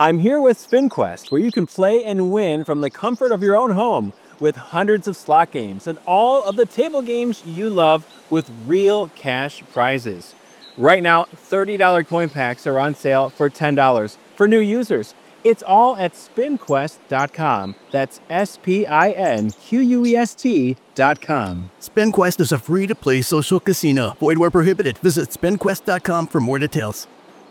I'm here with SpinQuest, where you can play and win from the comfort of your own home with hundreds of slot games and all of the table games you love with real cash prizes. Right now, $30 coin packs are on sale for $10 for new users. It's all at SpinQuest.com. That's SpinQuest.com. SpinQuest is a free-to-play social casino. Void where prohibited. Visit SpinQuest.com for more details.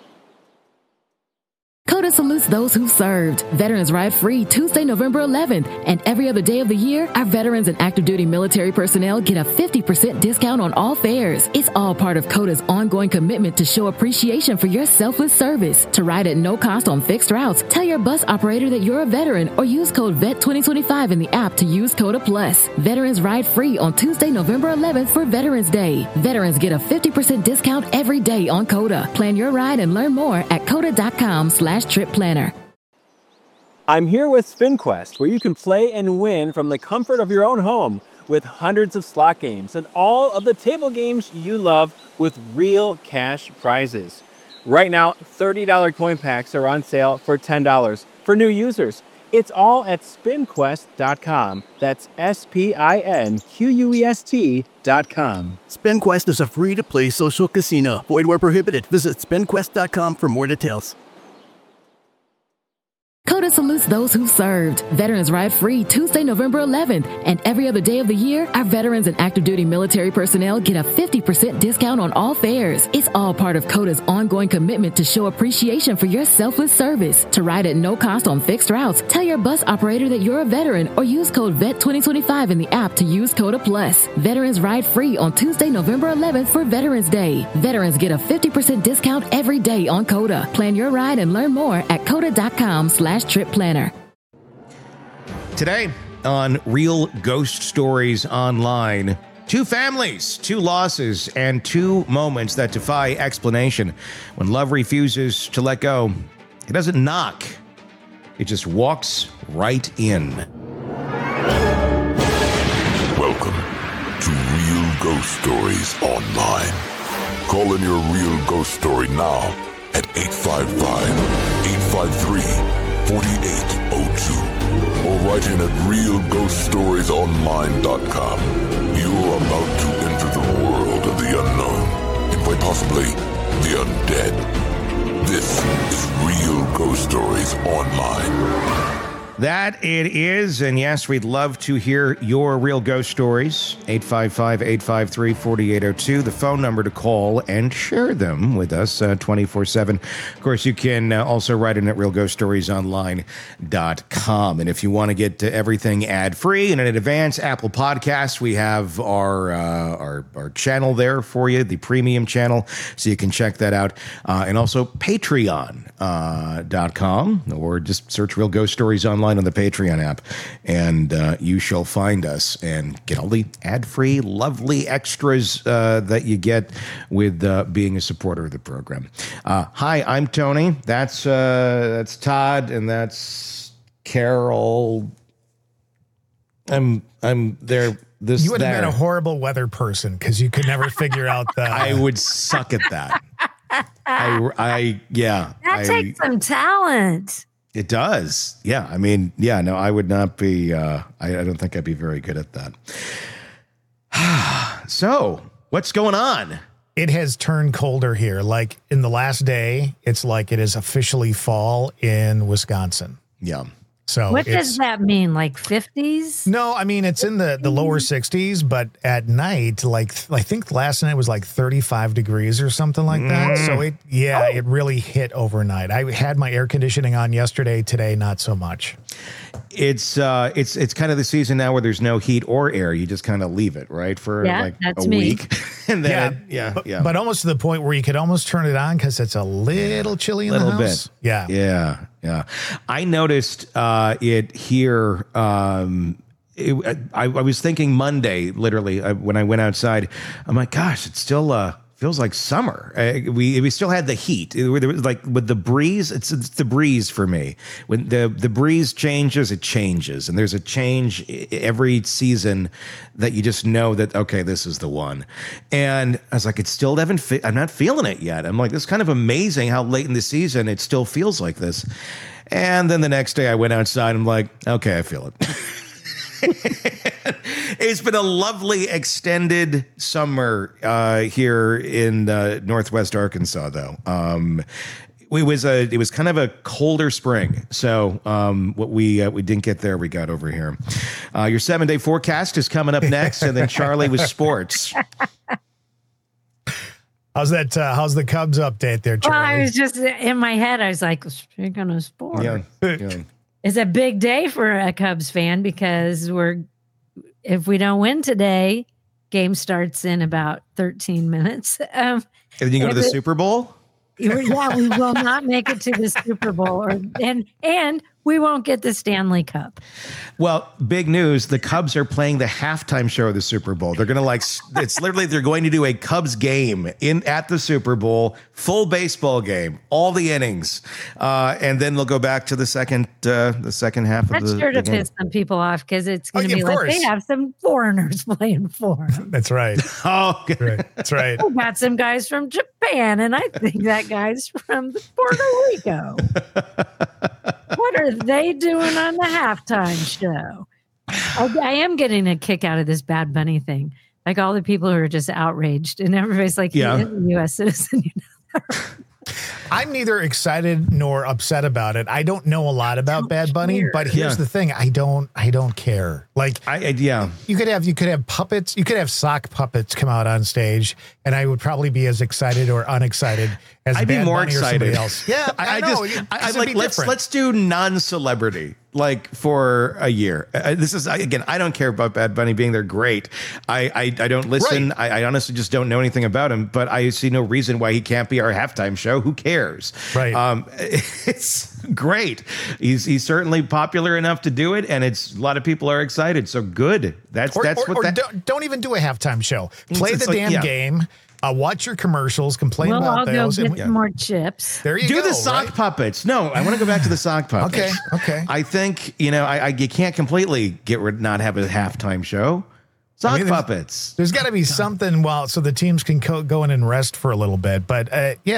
CODA salutes those who served. Veterans Ride Free Tuesday, November 11th. And every other day of the year, our veterans and active duty military personnel get a 50% discount on all fares. It's all part of CODA's ongoing commitment to show appreciation for your selfless service. To ride at no cost on fixed routes, tell your bus operator that you're a veteran or use code VET2025 in the app to use CODA Plus. Veterans Ride Free on Tuesday, November 11th for Veterans Day. Veterans get a 50% discount every day on CODA. Plan your ride and learn more at CODA.com/trip planner. I'm here with SpinQuest, where you can play and win from the comfort of your own home with hundreds of slot games and all of the table games you love with real cash prizes. Right now, $30 coin packs are on sale for $10 for new users. It's all at SpinQuest.com. That's SpinQuest.com. SpinQuest is a free-to-play social casino. Void where prohibited. Visit SpinQuest.com for more details. CODA salutes those who served. Veterans Ride Free Tuesday, November 11th. And every other day of the year, our veterans and active duty military personnel get a 50% discount on all fares. It's all part of CODA's ongoing commitment to show appreciation for your selfless service. To ride at no cost on fixed routes, tell your bus operator that you're a veteran or use code VET2025 in the app to use CODA Plus. Veterans Ride Free on Tuesday, November 11th for Veterans Day. Veterans get a 50% discount every day on CODA. Plan your ride and learn more at CODA.com/trip planner. Today on Real Ghost Stories Online, 2 families, 2 losses, and 2 moments that defy explanation. When love refuses to let go, it doesn't knock. It just walks right in. Welcome to Real Ghost Stories Online. Call in your real ghost story now at 855-853-4802 or write in at realghoststoriesonline.com. You're about to enter the world of the unknown and quite possibly the undead. This is Real Ghost Stories Online. That it is, and yes, we'd love to hear your real ghost stories. 855-853-4802, the phone number to call and share them with us 24/7. Of course, you can also write in at realghoststoriesonline.com. And if you want to get everything ad-free and in advance, Apple Podcasts, we have our channel there for you, the premium channel, so you can check that out. And also Patreon.com, or just search Real Ghost Stories Online on the Patreon app, and you shall find us and get all the ad-free, lovely extras that you get with being a supporter of the program. Hi, I'm Tony. That's Todd, and that's Carol. I'm there. You would have been a horrible weather person because you could never figure out the. I would suck at that. That takes some talent. It does. Yeah. I mean, yeah, no, I would not be, I don't think I'd be very good at that. So, what's going on? It has turned colder here. Like in the last day, it's like it is officially fall in Wisconsin. Yeah. So what does that mean? Like 50s? No, I mean, it's in the lower 60s, but at night, like I think last night was like 35 degrees or something like that. So it really hit overnight. I had my air conditioning on yesterday, today, not so much. It's kind of the season now where there's no heat or air. You just kind of leave it, right? For like a week. And then but almost to the point where you could almost turn it on because it's a little chilly in the house. Bit. Yeah. I noticed it here. I was thinking Monday, literally, when I went outside. I'm like, gosh, it's still feels like summer. We still had the heat. It was like with the breeze, it's the breeze for me. When the breeze changes, it changes, and there's a change every season that you just know that okay, this is the one. And I was like, it still I'm not feeling it yet. I'm like, this is kind of amazing how late in the season it still feels like this. And then the next day I went outside. I'm like, okay, I feel it. It's been a lovely extended summer here in Northwest Arkansas, though. It was kind of a colder spring, so what we didn't get there, we got over here. Your 7-day forecast is coming up next, and then Charlie with sports. How's that? How's the Cubs update there, Charlie? Well, I was just in my head. I was like, speaking of sports. Yeah. It's a big day for a Cubs fan because if we don't win today, game starts in about 13 minutes. And then you go to the Super Bowl? Yeah, we will not make it to the Super Bowl, and we won't get the Stanley Cup. Well, big news. The Cubs are playing the halftime show of the Super Bowl. They're going to it's literally, they're going to do a Cubs game at the Super Bowl, full baseball game, all the innings. And then they'll go back to the second half of That's the sure to game. piss some people off because it's going to be of like course. they have some foreigners playing for them. That's right. Oh, okay. That's right. We got some guys from Japan, and I think that guy's from Puerto Rico. What are they doing on the halftime show? I am getting a kick out of this Bad Bunny thing. Like all the people who are just outraged, and everybody's like, Yeah. "He is a U.S. citizen." I'm neither excited nor upset about it. I don't know a lot about Bad Bunny, but here's Yeah. the thing: I don't care. Like, you could have puppets, you could have sock puppets come out on stage, and I would probably be as excited or unexcited as I'd be Bad more Bunny or somebody excited. else. Yeah, I know. I like let's do non-celebrity like for a year. This is again, I don't care about Bad Bunny being there. Great. I don't listen. Right. I honestly just don't know anything about him. But I see no reason why he can't be our halftime show. Who cares? Right. It's great. He's certainly popular enough to do it, and it's a lot of people are excited. So good. That's what that. Don't even do a halftime show. Play It's the like, damn yeah. game. Watch your commercials. Complain Well, I'll about go those. get and- some more chips. There you Do go. the sock right? puppets. No, I want to go back to the sock puppets. Okay. I think, you can't completely not have a halftime show. Sock puppets. There's got to be something so the teams can go in and rest for a little bit. But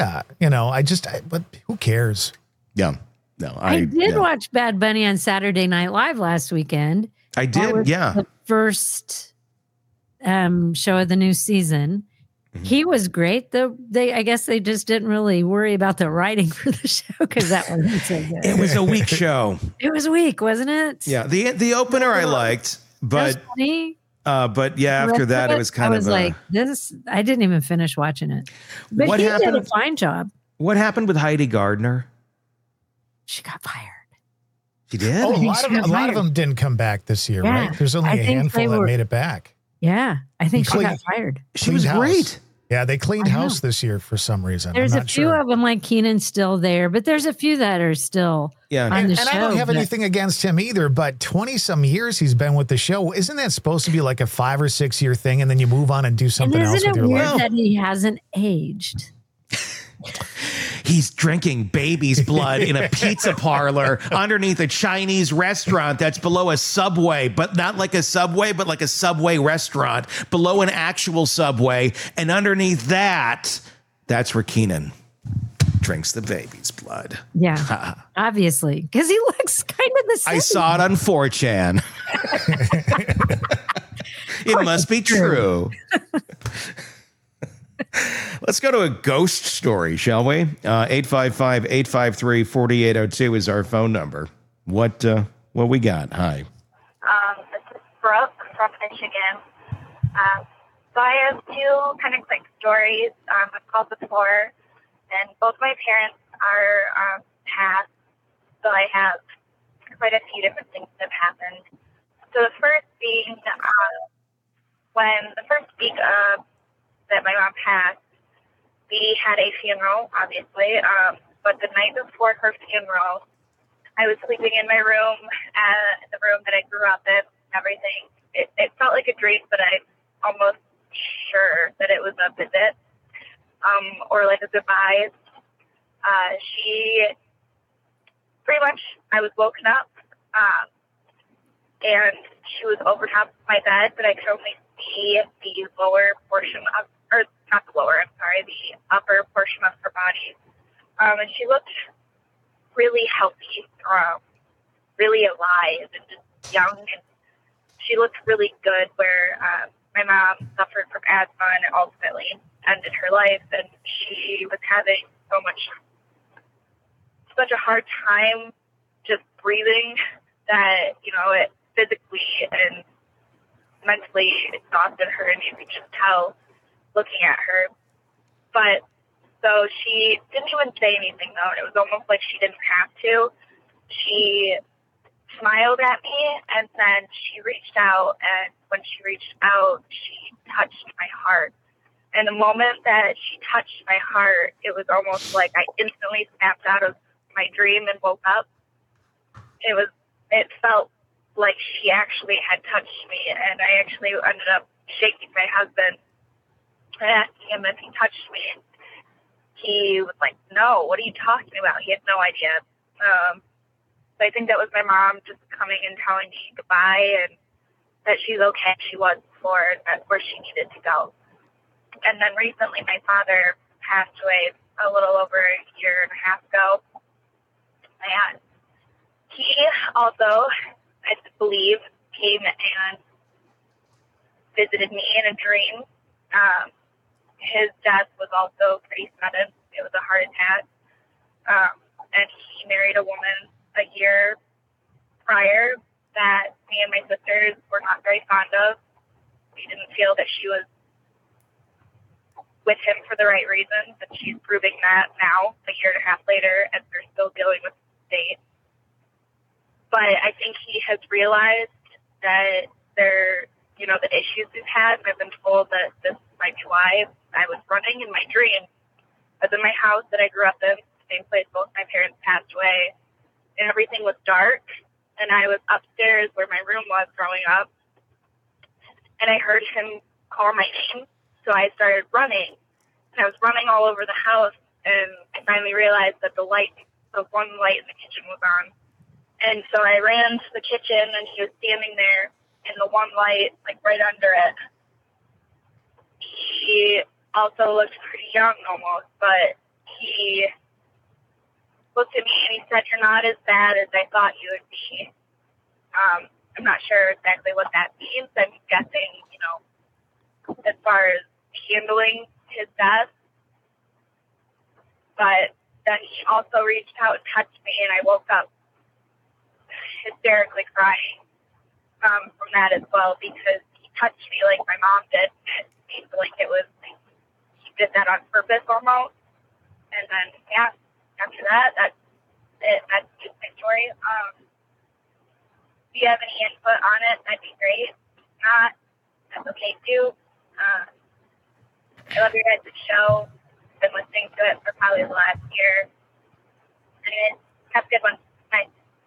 but who cares? Yeah. No, I did watch Bad Bunny on Saturday Night Live last weekend. I That did. was Yeah. the first show of the new season. Mm-hmm. He was great. I guess they just didn't really worry about the writing for the show because that wasn't so good. It was a weak show. It was weak, wasn't it? Yeah. The opener I liked, That was but funny. after that it was kind I was of like, this. I didn't even finish watching it. But What he did a happened? fine job. what happened with Heidi Gardner? She got fired. She did? Oh, a think lot she of got a lot fired. of them didn't come back this year, Yeah, right? There's only I a think handful they that were- made it back. Yeah, I think she Clean- got fired. She was Cleaned house. great. Yeah, they cleaned I know. house this year for some reason. There's I'm a not few sure. of them, like Keenan's still there, but there's a few that are still Yeah. on And, the and show. I don't have but- anything against him either, but 20 some years he's been with the show. Isn't that supposed to be like a 5 or 6 year thing and then you move on and do And something else isn't with it your weird life? that he hasn't aged? He's drinking baby's blood in a pizza parlor underneath a Chinese restaurant that's below a Subway, but not like a Subway, but like a Subway restaurant below an actual Subway. And underneath that's where Keenan drinks the baby's blood. Yeah, obviously, because he looks kind of the same. I saw it on 4chan. It must be true. Let's go to a ghost story, shall we? 855-853-4802 is our phone number. What we got? Hi. This is Brooke from Michigan. So I have two kind of quick stories. I've called before, and both my parents are passed, so I have quite a few different things that have happened. So the first being when the first week that my mom passed, we had a funeral, obviously, but the night before her funeral, I was sleeping in my room, the room that I grew up in, everything. It felt like a dream, but I'm almost sure that it was a visit. or like a goodbye. She pretty much, I was woken up, and she was over top of my bed, but I could only see the lower portion of, or not the lower, I'm sorry, the upper portion of her body. And she looked really healthy, really alive, and just young, and she looked really good, where my mom suffered from asthma and it ultimately ended her life, and she was having such a hard time just breathing that, you know, it physically and mentally exhausted her, and you could just tell looking at her. But so she didn't even say anything, though. It was almost like she didn't have to. She smiled at me, and then she reached out, and when she reached out, she touched my heart. And the moment that she touched my heart, it was almost like I instantly snapped out of my dream and woke up. It felt like she actually had touched me, and I actually ended up shaking my husband and asking him if he touched me. He was like, "No, what are you talking about?" He had no idea. So I think that was my mom just coming and telling me goodbye, and that she's okay. She was before, where she needed to go. And then recently my father passed away a little over a year and a half ago. And he also, I believe, came and visited me in a dream. His death was also pretty sudden. It was a heart attack. And he married a woman a year prior that me and my sisters were not very fond of. We didn't feel that she was with him for the right reasons, and she's proving that now, a year and a half later, and they're still dealing with the state. But I think he has realized that the issues we've had, and I've been told that this might be why. I was running in my dream. I was in my house that I grew up in, the same place both my parents passed away, and everything was dark, and I was upstairs where my room was growing up, and I heard him call my name, so I started running, and I was running all over the house, and I finally realized that the one light in the kitchen was on, and so I ran to the kitchen, and he was standing there, and the one light, like right under it. He also looked pretty young almost, but he looked at me and he said, "You're not as bad as I thought you would be." I'm not sure exactly what that means. I'm guessing, as far as handling his death. But then he also reached out and touched me, and I woke up hysterically crying from that as well, because he touched me like my mom did. It seemed like he did that on purpose almost. And then, after that, that's it. That's just my story. If you have any input on it, that'd be great. If not, that's okay too. I love your guys' show. I've been listening to it for probably the last year. Anyways, have a good one. Bye.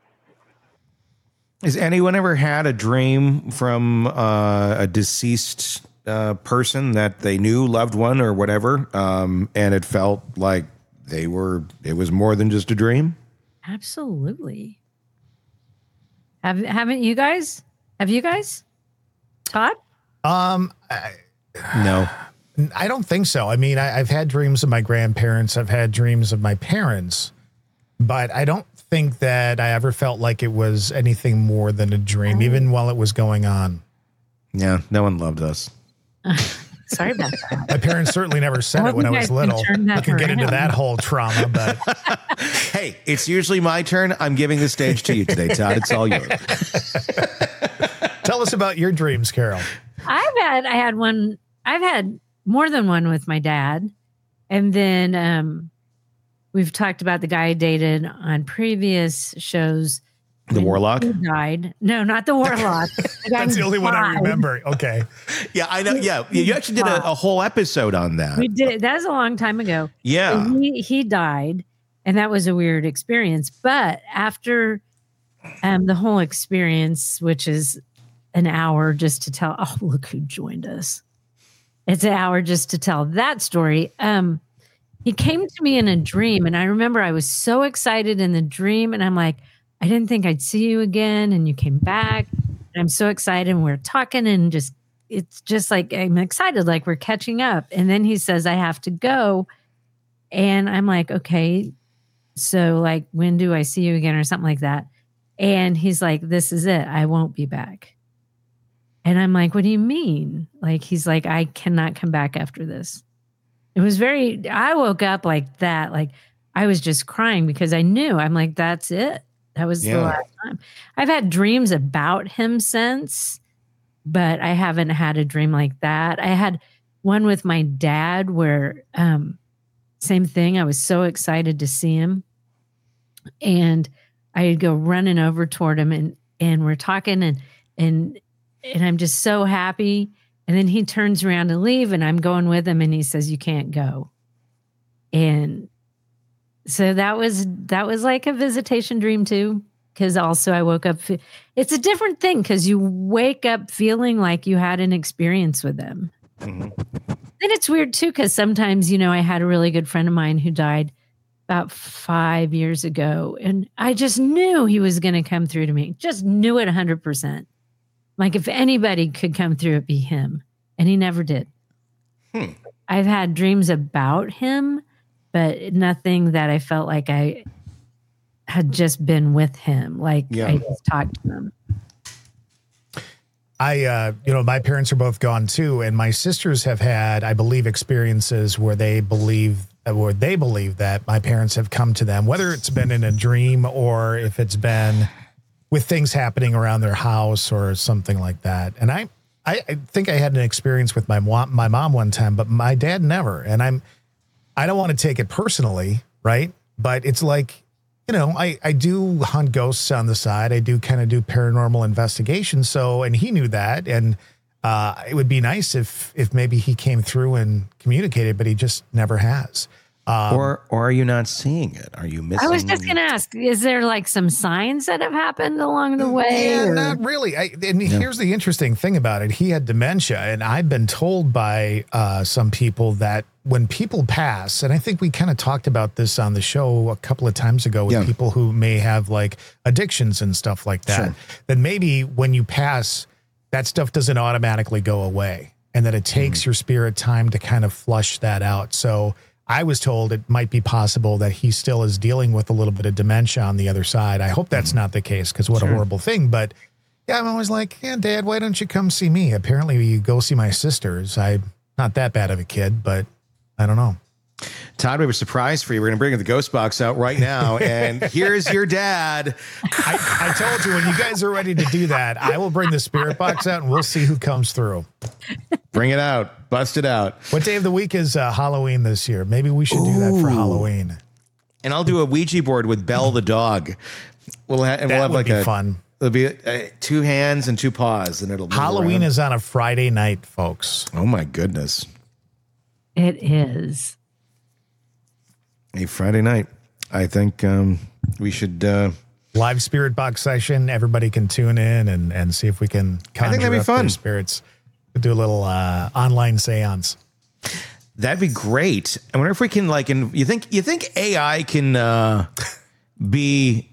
Has anyone ever had a dream from a deceased person that they knew, loved one or whatever, and it felt like it was more than just a dream? Absolutely. Haven't you guys? Have you guys? Todd? No. I don't think so. I mean, I've had dreams of my grandparents. I've had dreams of my parents, but I don't think that I ever felt like it was anything more than a dream, even while it was going on. Yeah, no one loved us. Sorry about that. My parents certainly never said it when I was little. We can get into that whole trauma, but hey, it's usually my turn. I'm giving the stage to you today, Todd. It's all yours. Tell us about your dreams, Carol. I've had more than one with my dad. And then we've talked about the guy I dated on previous shows. The Warlock? He died. No, not the Warlock. That's the only one I remember. Okay. Yeah, I know. Yeah, you actually did a whole episode on that. We did. That was a long time ago. Yeah. So he died, and that was a weird experience. But after the whole experience, which is an hour just to tell, oh, look who joined us. It's an hour just to tell that story. he came to me in a dream, and I remember I was so excited in the dream, and I'm like, I didn't think I'd see you again, and you came back, and I'm so excited, and we're talking, and it's just like I'm excited, like we're catching up. And then he says, I have to go. And I'm like, okay, so like, when do I see you again or something like that? And he's like, this is it. I won't be back. And I'm like, what do you mean? Like, he's like, I cannot come back after this. It was I woke up like that. Like I was just crying because I knew. I'm like, that's it. That was the last time. I've had dreams about him since, but I haven't had a dream like that. I had one with my dad where, same thing. I was so excited to see him, and I'd go running over toward him, and we're talking, and I'm just so happy. And then he turns around to leave, and I'm going with him, and he says, you can't go. And so that was like a visitation dream too. Because also I woke up, it's a different thing because you wake up feeling like you had an experience with them. Mm-hmm. Then it's weird too, because sometimes, I had a really good friend of mine who died about 5 years ago, and I just knew he was going to come through to me. Just knew it 100%. Like if anybody could come through, it'd be him. And he never did. I've had dreams about him, but nothing that I felt like I had just been with him. Like I just talked to him. My parents are both gone too. And my sisters have had, I believe, experiences where they believe that my parents have come to them, whether it's been in a dream or if it's been with things happening around their house or something like that. And I think I had an experience with my mom one time, but my dad never. And I don't want to take it personally, right? But it's like, I do hunt ghosts on the side. I do kind of do paranormal investigation. So, and he knew that. And it would be nice if maybe he came through and communicated, but he just never has. Or are you not seeing it? Are you missing? I was just going to ask, is there like some signs that have happened along the way? Yeah, not really. Here's the interesting thing about it. He had dementia, and I've been told by some people that when people pass, and I think we kind of talked about this on the show a couple of times ago with people who may have like addictions and stuff like that, then maybe when you pass, that stuff doesn't automatically go away, and that it takes your spirit time to kind of flush that out. So I was told it might be possible that he still is dealing with a little bit of dementia on the other side. I hope that's not the case, because what a horrible thing. But yeah, I'm always like, yeah, Dad, why don't you come see me? Apparently you go see my sisters. I'm not that bad of a kid, but I don't know. Todd, we have a surprise for you. We're going to bring the ghost box out right now. And here's your dad. I told you, when you guys are ready to do that, I will bring the spirit box out and we'll see who comes through. Bring it out. Bust it out. What day of the week is Halloween this year? Maybe we should do that for Halloween. And I'll do a Ouija board with Belle the dog. We'll have like fun. It'll be 2 hands and 2 paws, and it'll Halloween is on a Friday night, folks. Oh my goodness. It is. A Friday night. I think we should live spirit box session. Everybody can tune in and see if we can conjure up their spirits. We'll do a little online seance. That'd be great. I wonder if we can you think AI can be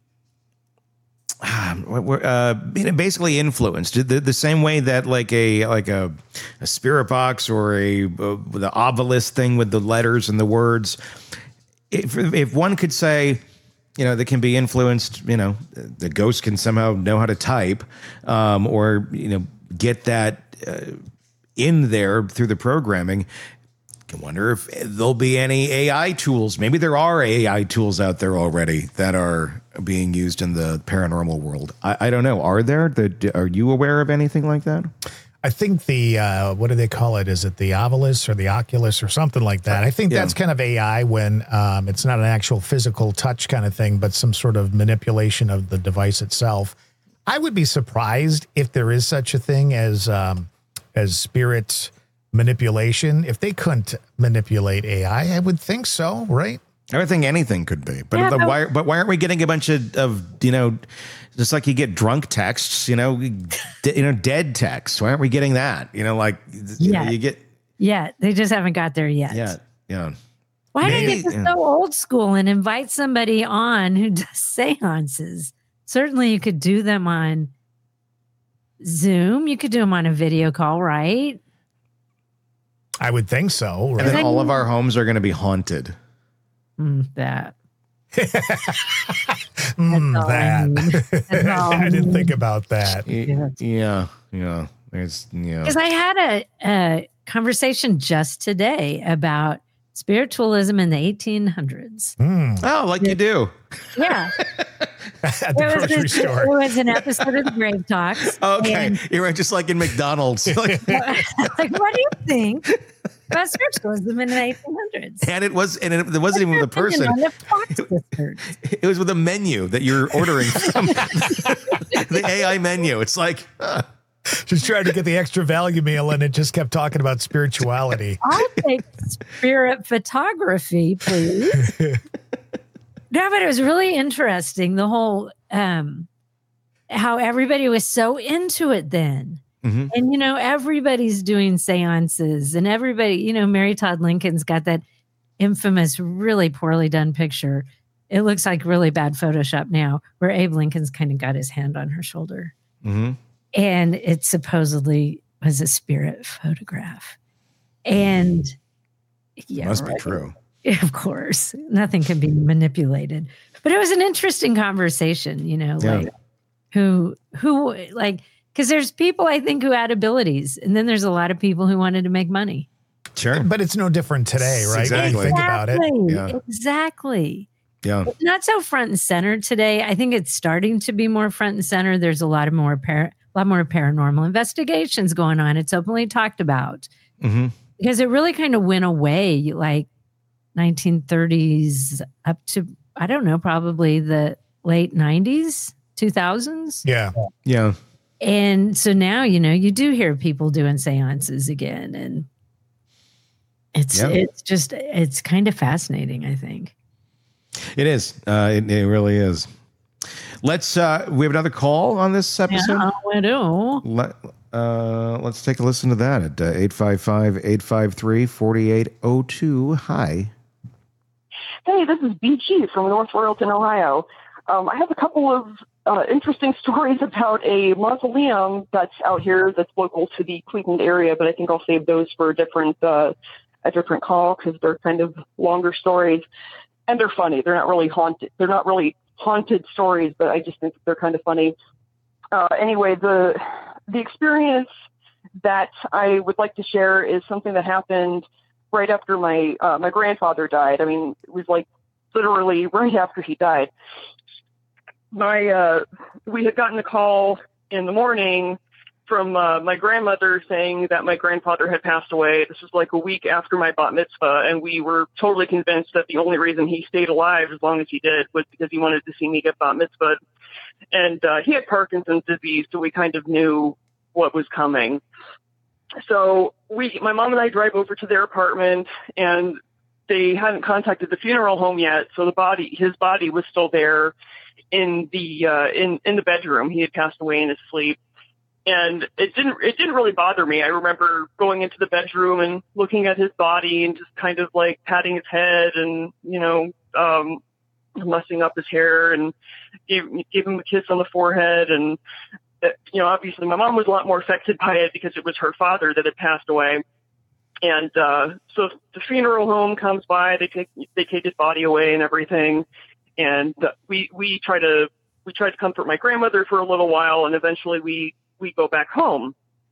basically influenced the same way that like a spirit box or the obelisk thing with the letters and the words. If one could say, that can be influenced, the ghost can somehow know how to type, or get that in there through the programming. I wonder if there'll be any AI tools. Maybe there are AI tools out there already that are being used in the paranormal world. I don't know. Are there? Are you aware of anything like that? I think the, what do they call it? Is it the Ovilus or the Oculus or something like that? I think that's kind of AI when it's not an actual physical touch kind of thing, but some sort of manipulation of the device itself. I would be surprised if there is such a thing as spirit manipulation. If they couldn't manipulate AI, I would think so, right? I would think anything could be, but why aren't we getting a bunch of just like you get drunk texts, dead texts? Why aren't we getting that? You get. Yeah, they just haven't got there yet. Yeah. Well, Why don't you Maybe- get so old school and invite somebody on who does seances? Certainly you could do them on Zoom. You could do them on a video call, right? I would think so. And Right? then all of our homes are going to be haunted. That. That. That's all I didn't think about that. Yeah. There's, Because I had a conversation just today about spiritualism in the 1800s. Oh, like you do. Yeah. At the grocery store. It was an episode of the Grave Talks. Okay. And You're right, just like in McDonald's. like, what do you think about spiritualism in the 1800s? And it wasn't even with a person. On the Fox sisters. It was with a menu that you're ordering from the AI menu. It's like, Just trying to get the extra value meal, and it just kept talking about spirituality. I'll take spirit photography, please. No, but it was really interesting. The whole how everybody was so into it then. Mhm. And everybody's doing seances, and everybody, Mary Todd Lincoln's got that infamous, really poorly done picture. It looks like really bad Photoshop now, where Abe Lincoln's kind of got his hand on her shoulder. mhm. And it supposedly was a spirit photograph. And yeah, Must be right. true. Of course, nothing can be manipulated. But it was an interesting conversation, like who like, because there's people I think who had abilities, and then there's a lot of people who wanted to make money. Sure. But it's no different today, right? Exactly. When you think about it. Yeah. Exactly. Yeah. It's not so front and center today. I think it's starting to be more front and center. There's a lot more paranormal investigations going on. It's openly talked about Mhm. because it really kind of went away like 1930s up to, I don't know, probably the late 90s, 2000s. Yeah. Yeah. And so now, you do hear people doing seances again. And it's kind of fascinating, I think. It is. It really is. Let's, we have another call on this episode. Yeah, we do. Let's take a listen to that at 855-853-4802. Hi. Hey, this is BG from North Royalton, Ohio. I have a couple of interesting stories about a mausoleum that's out here that's local to the Cleveland area, but I think I'll save those for a different call because they're kind of longer stories, and they're funny. They're not really haunted. They're not really haunted stories, but I just think they're kind of funny. Anyway, the experience that I would like to share is something that happened right after my grandfather died. I mean, it was like literally right after he died. We had gotten a call in the morning from my grandmother saying that my grandfather had passed away. This was like a week after my bat mitzvah, and we were totally convinced that the only reason he stayed alive as long as he did was because he wanted to see me get bat mitzvah. And he had Parkinson's disease, so we kind of knew what was coming. So my mom and I drive over to their apartment, and they hadn't contacted the funeral home yet, so his body was still there in the bedroom. He had passed away in his sleep. And it didn't really bother me. I remember going into the bedroom and looking at his body and just kind of like patting his head and, mussing up his hair and gave him a kiss on the forehead. And, obviously my mom was a lot more affected by it because it was her father that had passed away. And so the funeral home comes by, they take his body away and everything. And we try to comfort my grandmother for a little while, and eventually we go back home.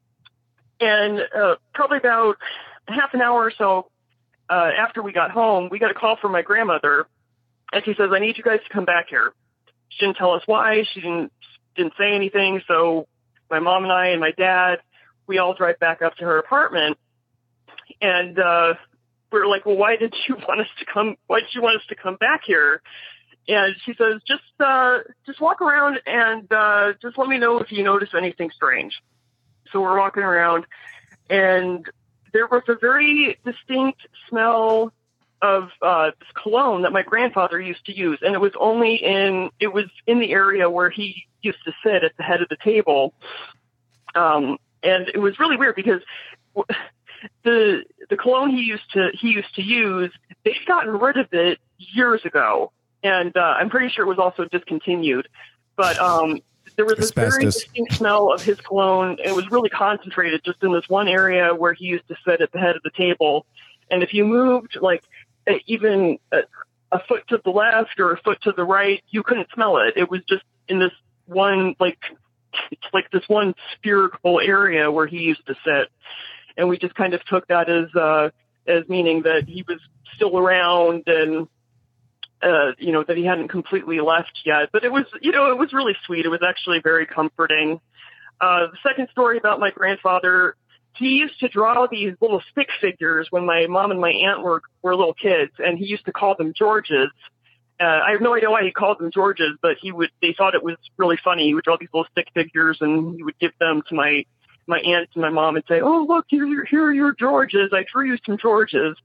And probably about half an hour or so after we got home, we got a call from my grandmother, and she says, "I need you guys to come back here." She didn't tell us why. She didn't say anything. So my mom and I and my dad, we all drive back up to her apartment, and we're like, "Well, why did you want us to come? Why did you want us to come back here?" And she says, just walk around and just let me know if you notice anything strange. So we're walking around, and there was a very distinct smell of this cologne that my grandfather used to use. And it was in the area where he used to sit at the head of the table. And it was really weird because the cologne he used to use, they'd gotten rid of it years ago, and I'm pretty sure it was also discontinued. But there was this very distinct smell of his cologne. It was really concentrated just in this one area where he used to sit at the head of the table. And if you moved like even a foot to the left or a foot to the right, you couldn't smell it. It was just in this one like this one spherical area where he used to sit. And we just kind of took that as meaning that he was still around and, that he hadn't completely left yet. But it was really sweet. It was actually very comforting. The second story about my grandfather, he used to draw these little stick figures when my mom and my aunt were little kids, and he used to call them Georges. I have no idea why he called them Georges, but they thought it was really funny. He would draw these little stick figures, and he would give them to my aunt and my mom and say, "Oh, look, here are your Georges. I drew you some Georges."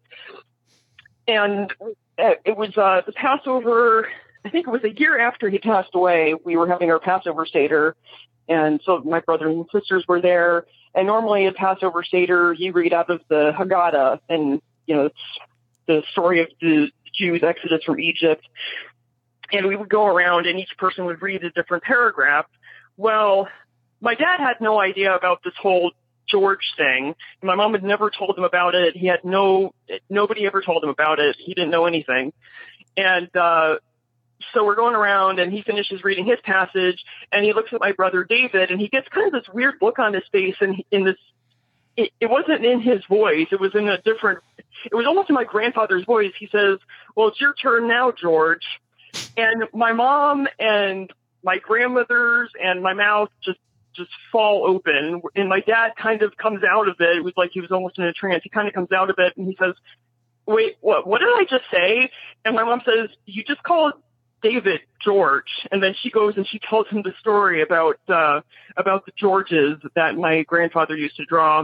And it was the Passover, I think it was a year after he passed away. We were having our Passover Seder, and so my brothers and sisters were there. And normally at Passover Seder, you read out of the Haggadah, and, it's the story of the Jews' exodus from Egypt. And we would go around, and each person would read a different paragraph. Well, my dad had no idea about this whole George thing. My mom had never told him about it. He had nobody ever told him about it. He didn't know anything. And so we're going around, and he finishes reading his passage, and he looks at my brother David, and he gets kind of this weird look on his face, and it wasn't in his voice. It was it was almost in my grandfather's voice. He says, "Well, it's your turn now, George." And my mom and my grandmother's and my mouth just fall open. And my dad kind of comes out of it. It was like he was almost in a trance. He kind of comes out of it, and he says, "Wait, what did I just say?" And my mom says, "You just called David George." And then she goes and she tells him the story about the Georges that my grandfather used to draw.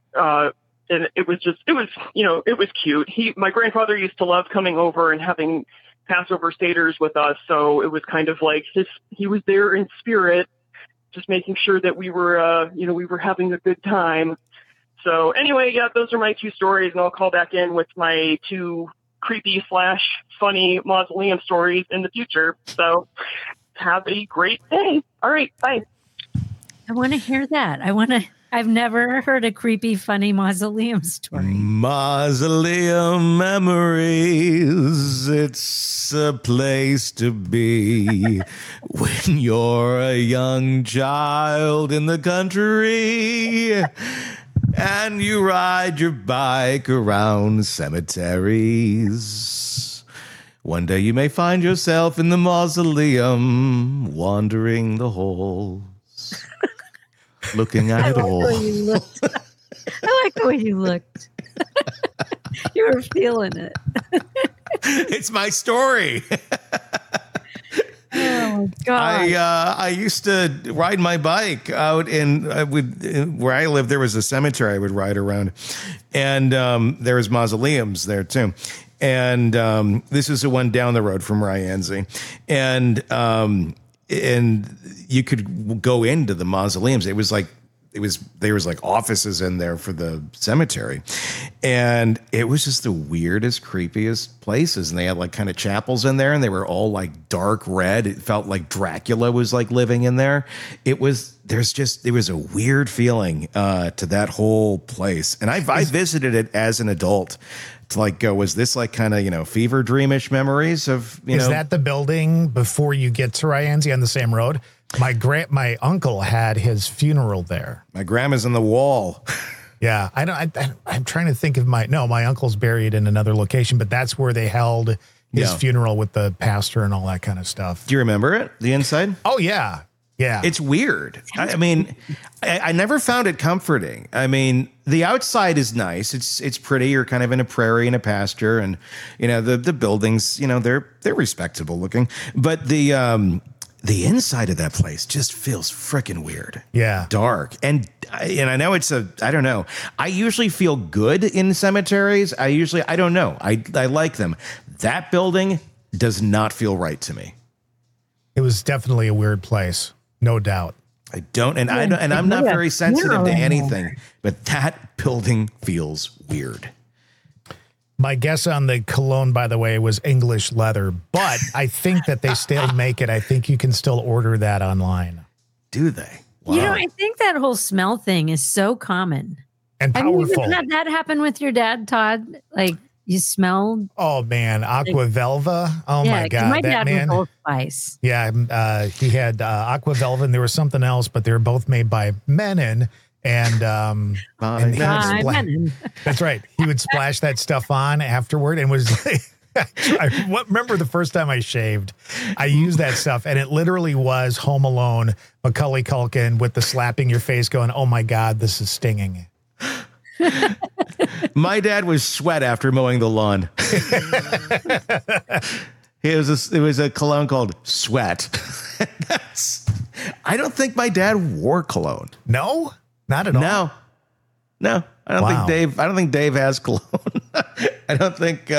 And it was cute. My grandfather used to love coming over and having Passover Seders with us. So it was kind of like he was there in spirit, just making sure that we were having a good time. So anyway, yeah, those are my two stories, and I'll call back in with my two creepy/funny mausoleum stories in the future. So have a great day. All right, bye. I want to hear that. I've never heard a creepy, funny mausoleum story. Mausoleum memories. It's a place to be when you're a young child in the country and you ride your bike around cemeteries. One day you may find yourself in the mausoleum, wandering the halls. Looking at it all. I like the way you looked. You were feeling it. It's my story. Oh my God. I used to ride my bike out where I lived. There was a cemetery I would ride around, and there was mausoleums there too. And this is the one down the road from Ryanzi, and you could go into the mausoleums. There was like offices in there for the cemetery, and it was just the weirdest, creepiest places. And they had like kind of chapels in there, and they were all like dark red. It felt like Dracula was like living in there. There was a weird feeling to that whole place. And I visited it as an adult. To like go, was this like kind of, fever dreamish memories of, Is that the building before you get to Ryanzi on the same road? My uncle had his funeral there. My grandma's in the wall. Yeah. I'm trying to think of my uncle's buried in another location, but that's where they held his funeral with the pastor and all that kind of stuff. Do you remember it? The inside? Oh yeah. Yeah. It's weird. I mean, I never found it comforting. I mean, the outside is nice. It's pretty. You're kind of in a prairie and a pasture, and the buildings, they're respectable looking. But the inside of that place just feels freaking weird. Yeah. Dark. And I know I don't know. I usually feel good in cemeteries. I don't know. I like them. That building does not feel right to me. It was definitely a weird place. No doubt. I don't, and I'm not very sensitive to funeral. anything, but that building feels weird. My guess on the cologne, by the way, was English leather, but I think that they still make it. I think you can still order that online. Do they? Wow. You know, I think that whole smell thing is so common. And Have you powerful. even had that happen with your dad, Todd? Like you smelled? Oh man, Aqua Velva. Oh yeah, my 'cause God, my that dad man. was Old Spice. Yeah, he had Aqua Velva, and there was something else, but they were both made by Menon. And he would Hi, spla- Menon. that's right. He would splash that stuff on afterward, and was. Remember the first time I shaved, I used that stuff, and it literally was Home Alone, Macaulay Culkin with the slapping your face, going, "Oh my God, this is stinging." My dad was sweat after mowing the lawn. It was a cologne called Sweat. I don't think my dad wore cologne. No, not at all. No. I don't think Dave has cologne. I don't think.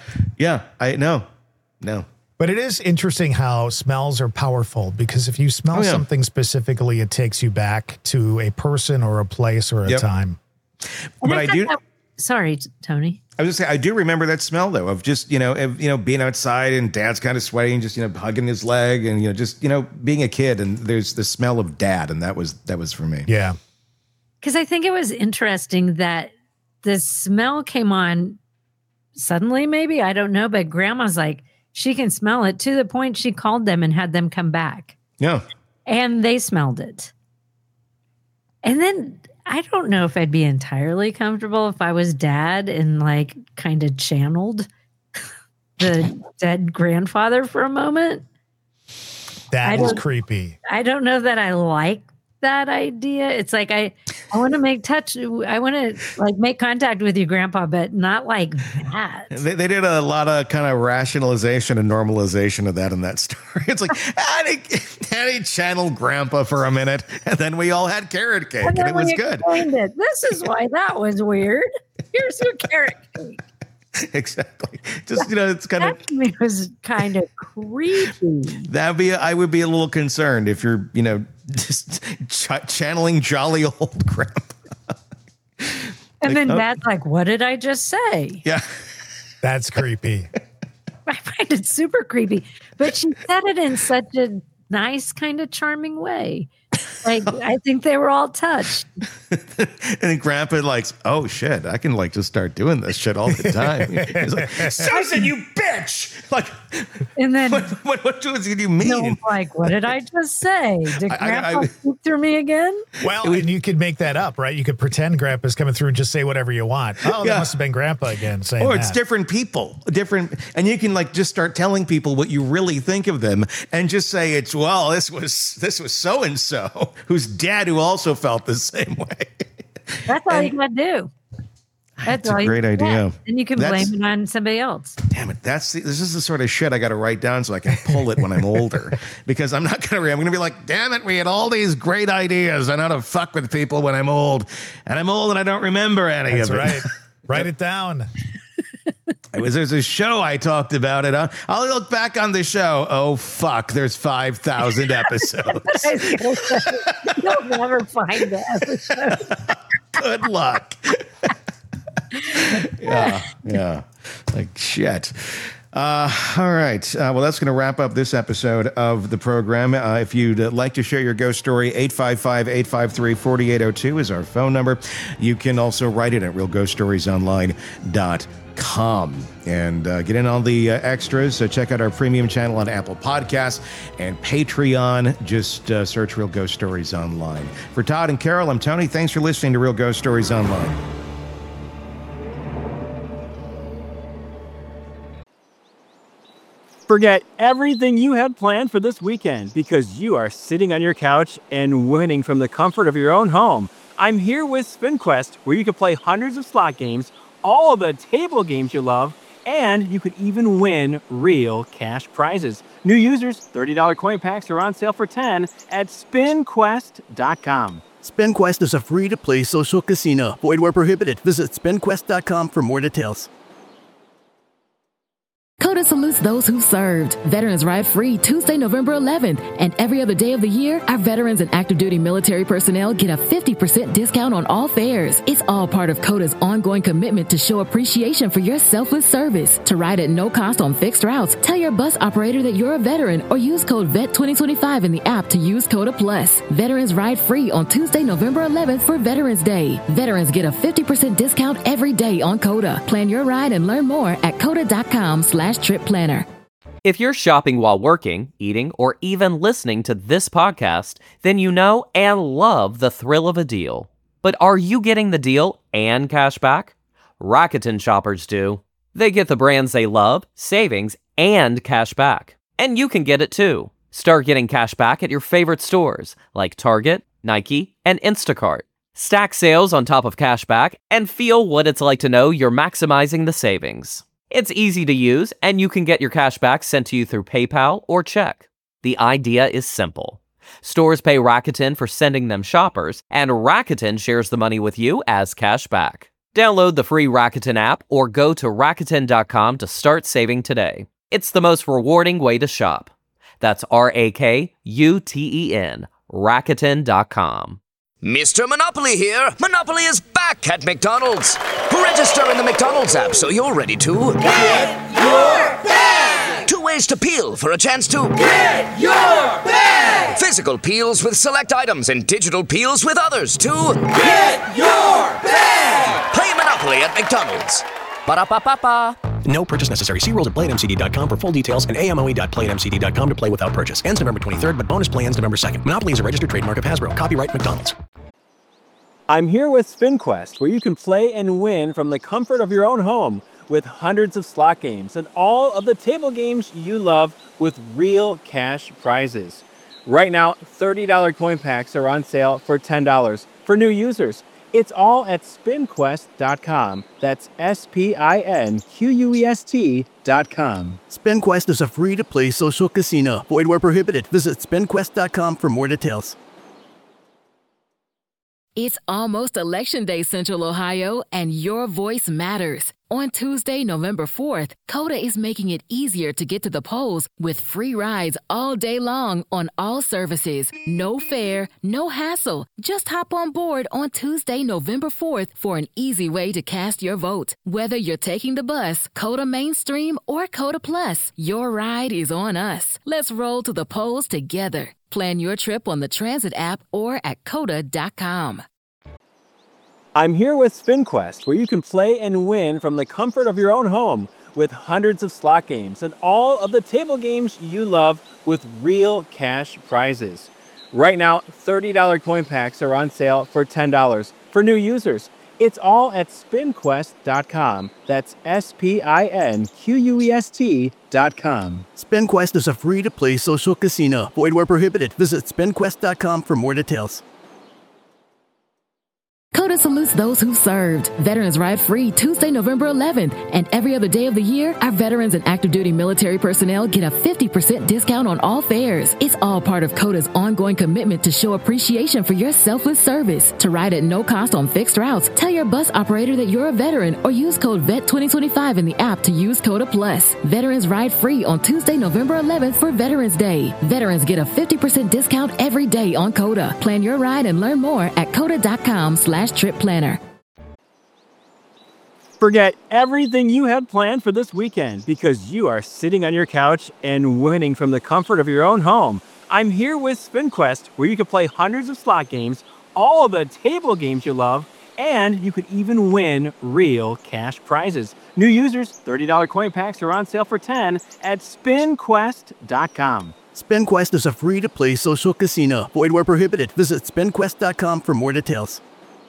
No. But it is interesting how smells are powerful, because if you smell something specifically, it takes you back to a person or a place or a time. And But I do. Sorry, Tony. I was gonna say, I do remember that smell though of just, being outside and dad's kind of sweating, just, hugging his leg and, just, being a kid, and there's the smell of dad. And that was for me. Yeah. Because I think it was interesting that the smell came on suddenly, maybe, I don't know, but grandma's like, she can smell it, to the point she called them and had them come back. Yeah. And they smelled it. And then I don't know if I'd be entirely comfortable if I was dad and like kind of channeled the dead grandfather for a moment. That is creepy. I don't know that I like that idea. It's like I want to make contact with you, Grandpa, but not like that. They did a lot of kind of rationalization and normalization of that in that story. It's like, Daddy channeled Grandpa for a minute, and then we all had carrot cake, and it was good. This is why that was weird. Here's your carrot cake. Exactly. Just, it's kind of. That to me was kind of creepy. I would be a little concerned if you're, just channeling jolly old Grandpa. And then Dad's like, what did I just say? Yeah. That's creepy. I find it super creepy. But she said it in such a nice, kind of charming way. Like, I think they were all touched. And then Grandpa oh shit, I can just start doing this shit all the time. He's like, Susan, you bitch! Like, and then what do you mean? Like, what did I just say? Did Grandpa speak through me again? Well, and you could make that up, right? You could pretend Grandpa's coming through and just say whatever you want. Oh, that must have been Grandpa again saying Or it's different people, and you can just start telling people what you really think of them, and just say this was so and so whose dad who also felt the same way. That's all you got to do. That's a great idea. And you can blame it on somebody else. Damn it. This is the sort of shit I got to write down so I can pull it when I'm older. Because I'm going to be like, damn it, we had all these great ideas on how to fuck with people when I'm old. And I'm old and I don't remember any of it. That's right. Write it down. There's a show I talked about it on. I'll look back on the show. Oh, fuck. There's 5,000 episodes. You'll never find the episode. Good luck. Yeah. Like shit. All right. Well, that's going to wrap up this episode of the program. If you'd like to share your ghost story, 855-853-4802 is our phone number. You can also write it at realghoststoriesonline.com and get in all the extras. So check out our premium channel on Apple Podcasts and Patreon. Just search Real Ghost Stories Online. For Todd and Carol, I'm Tony. Thanks for listening to Real Ghost Stories Online. Forget everything you had planned for this weekend because you are sitting on your couch and winning from the comfort of your own home. I'm here with SpinQuest, where you can play hundreds of slot games, all of the table games you love, and you could even win real cash prizes. New users, $30 coin packs are on sale for $10 at SpinQuest.com. SpinQuest is a free-to-play social casino. Void where prohibited. Visit SpinQuest.com for more details. CODA salutes those who served. Veterans Ride free Tuesday, November 11th. And every other day of the year, our veterans and active duty military personnel get a 50% discount on all fares. It's all part of CODA's ongoing commitment to show appreciation for your selfless service. To ride at no cost on fixed routes, tell your bus operator that you're a veteran or use code VET2025 in the app to use CODA Plus. Veterans Ride free on Tuesday, November 11th for Veterans Day. Veterans get a 50% discount every day on CODA. Plan your ride and learn more at CODA.com/trip planner. If you're shopping while working, eating, or even listening to this podcast, then you know and love the thrill of a deal. But are you getting the deal and cash back? Rakuten shoppers do. They get the brands they love, savings, and cash back. And you can get it too. Start getting cash back at your favorite stores like Target, Nike, and Instacart. Stack sales on top of cash back and feel what it's like to know you're maximizing the savings. It's easy to use, and you can get your cash back sent to you through PayPal or check. The idea is simple. Stores pay Rakuten for sending them shoppers, and Rakuten shares the money with you as cash back. Download the free Rakuten app or go to Rakuten.com to start saving today. It's the most rewarding way to shop. That's RAKUTEN, Rakuten.com. Mr. Monopoly here. Monopoly is back at McDonald's. Register in the McDonald's app so you're ready to get your bag. 2 ways to peel for a chance to get your bag. Physical peels with select items and digital peels with others to get your bag. Play Monopoly at McDonald's. Ba-da-ba-ba-ba. No purchase necessary. See rules at playatmcd.com for full details and amoe.playatmcd.com to play without purchase. Ends November 23rd, but bonus play ends November 2nd. Monopoly is a registered trademark of Hasbro. Copyright McDonald's. I'm here with SpinQuest, where you can play and win from the comfort of your own home with hundreds of slot games and all of the table games you love with real cash prizes. Right now, $30 coin packs are on sale for $10 for new users. It's all at SpinQuest.com. That's SPINQUEST.com. SpinQuest is a free-to-play social casino. Void where prohibited. Visit SpinQuest.com for more details. It's almost Election Day, Central Ohio, and your voice matters. On Tuesday, November 4th, CODA is making it easier to get to the polls with free rides all day long on all services. No fare, no hassle. Just hop on board on Tuesday, November 4th for an easy way to cast your vote. Whether you're taking the bus, CODA Mainstream, or CODA Plus, your ride is on us. Let's roll to the polls together. Plan your trip on the Transit app or at CODA.com. I'm here with SpinQuest, where you can play and win from the comfort of your own home with hundreds of slot games and all of the table games you love with real cash prizes. Right now, $30 coin packs are on sale for $10 for new users. It's all at SpinQuest.com. That's SPINQUEST.com. SpinQuest is a free-to-play social casino. Void where prohibited. Visit SpinQuest.com for more details. CODA salutes those who served. Veterans Ride free Tuesday, November 11th. And every other day of the year, our veterans and active duty military personnel get a 50% discount on all fares. It's all part of CODA's ongoing commitment to show appreciation for your selfless service. To ride at no cost on fixed routes, tell your bus operator that you're a veteran or use code VET2025 in the app to use CODA Plus. Veterans Ride free on Tuesday, November 11th for Veterans Day. Veterans get a 50% discount every day on CODA. Plan your ride and learn more at CODA.com/trip planner. Forget everything you had planned for this weekend because you are sitting on your couch and winning from the comfort of your own home. I'm here with SpinQuest, where you can play hundreds of slot games, all of the table games you love, and you could even win real cash prizes. New users, $30 coin packs are on sale for $10 at SpinQuest.com. SpinQuest is a free-to-play social casino. Void where prohibited. Visit SpinQuest.com for more details.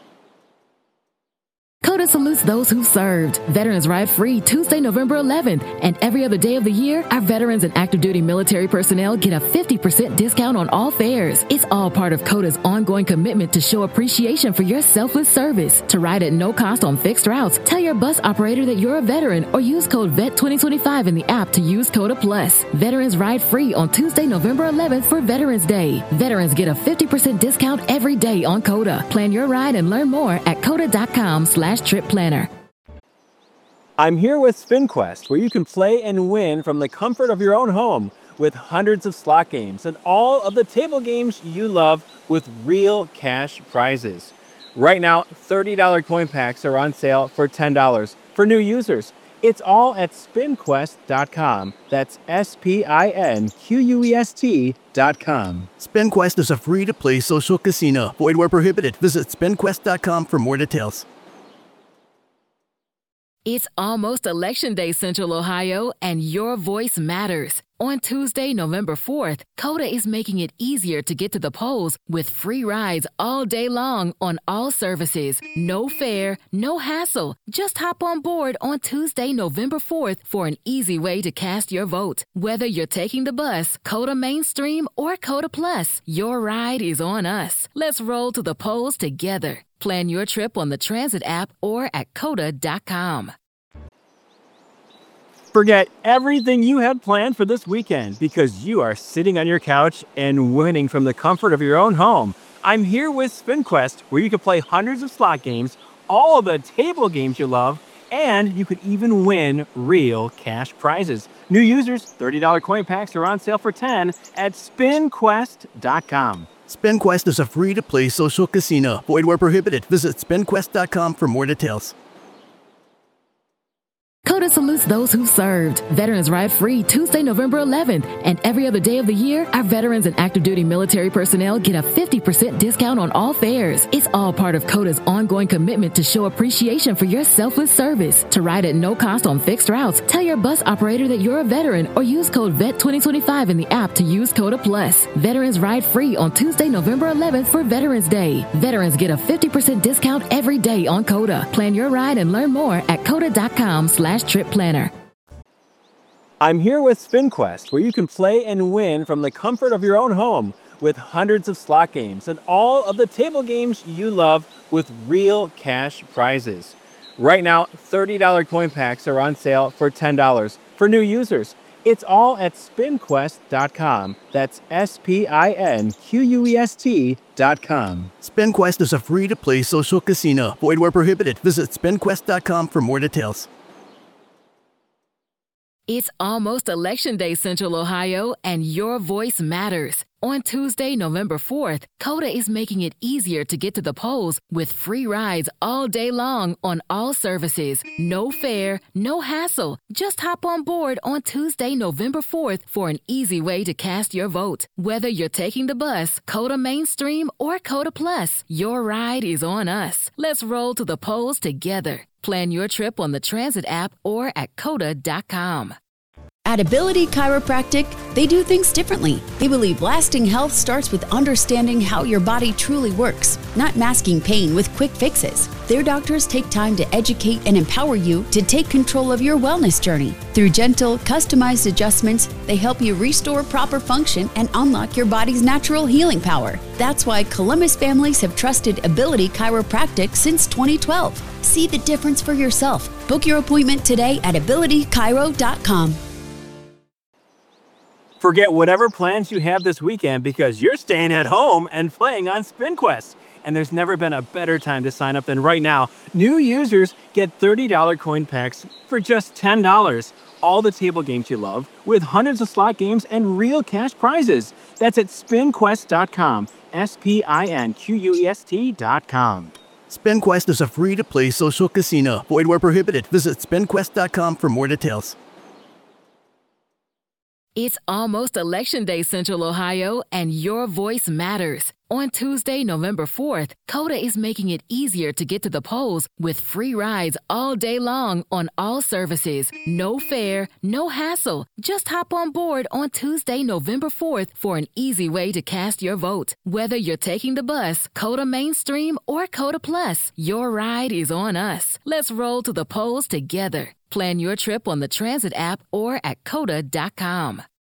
CODA salutes those who served. Veterans Ride free Tuesday, November 11th. And every other day of the year, our veterans and active duty military personnel get a 50% discount on all fares. It's all part of CODA's ongoing commitment to show appreciation for your selfless service. To ride at no cost on fixed routes, tell your bus operator that you're a veteran or use code VET2025 in the app to use CODA Plus. Veterans Ride free on Tuesday, November 11th for Veterans Day. Veterans get a 50% discount every day on CODA. Plan your ride and learn more at CODA.com/trip planner. I'm here with SpinQuest, where you can play and win from the comfort of your own home with hundreds of slot games and all of the table games you love with real cash prizes. Right now, $30 coin packs are on sale for $10 for new users. It's all at spinquest.com. That's SPINQUEST.com. SpinQuest is a free-to-play social casino. Void where prohibited. Visit spinquest.com for more details. It's almost Election Day, Central Ohio, and your voice matters. On Tuesday, November 4th, Coda is making it easier to get to the polls with free rides all day long on all services. No fare, no hassle. Just hop on board on Tuesday, November 4th for an easy way to cast your vote. Whether you're taking the bus, Coda Mainstream, or Coda Plus, your ride is on us. Let's roll to the polls together. Plan your trip on the Transit app or at coda.com. Forget everything you had planned for this weekend because you are sitting on your couch and winning from the comfort of your own home. I'm here with SpinQuest, where you can play hundreds of slot games, all of the table games you love, and you could even win real cash prizes. New users, $30 coin packs are on sale for $10 at spinquest.com. SpinQuest is a free-to-play social casino. Void where prohibited. Visit spinquest.com for more details. Coda salutes those who served. Veterans Ride Free Tuesday, November 11th. And every other day of the year, our veterans and active duty military personnel get a 50% discount on all fares. It's all part of Coda's ongoing commitment to show appreciation for your selfless service. To ride at no cost on fixed routes, tell your bus operator that you're a veteran or use code VET2025 in the app to use Coda Plus. Veterans Ride Free on Tuesday, November 11th for Veterans Day. Veterans get a 50% discount every day on Coda. Plan your ride and learn more at coda.com/trip planner. I'm here with SpinQuest, where you can play and win from the comfort of your own home with hundreds of slot games and all of the table games you love with real cash prizes. Right now, $30 coin packs are on sale for $10 for new users. It's all at spinquest.com. That's SPINQUEST.com. SpinQuest is a free-to-play social casino. Void where prohibited. Visit spinquest.com for more details. It's almost Election Day, Central Ohio, and your voice matters. On Tuesday, November 4th, Coda is making it easier to get to the polls with free rides all day long on all services. No fare, no hassle. Just hop on board on Tuesday, November 4th for an easy way to cast your vote. Whether you're taking the bus, Coda Mainstream, or Coda Plus, your ride is on us. Let's roll to the polls together. Plan your trip on the Transit app or at coda.com. At Ability Chiropractic, they do things differently. They believe lasting health starts with understanding how your body truly works, not masking pain with quick fixes. Their doctors take time to educate and empower you to take control of your wellness journey. Through gentle, customized adjustments, they help you restore proper function and unlock your body's natural healing power. That's why Columbus families have trusted Ability Chiropractic since 2012. See the difference for yourself. Book your appointment today at abilitychiro.com. Forget whatever plans you have this weekend because you're staying at home and playing on SpinQuest. And there's never been a better time to sign up than right now. New users get $30 coin packs for just $10. All the table games you love with hundreds of slot games and real cash prizes. That's at spinquest.com. SPINQUEST.com. SpinQuest is a free-to-play social casino. Void where prohibited. Visit spinquest.com for more details. It's almost Election Day, Central Ohio, and your voice matters. On Tuesday, November 4th, Coda is making it easier to get to the polls with free rides all day long on all services. No fare, no hassle. Just hop on board on Tuesday, November 4th for an easy way to cast your vote. Whether you're taking the bus, Coda Mainstream, or Coda Plus, your ride is on us. Let's roll to the polls together. Plan your trip on the Transit app or at coda.com.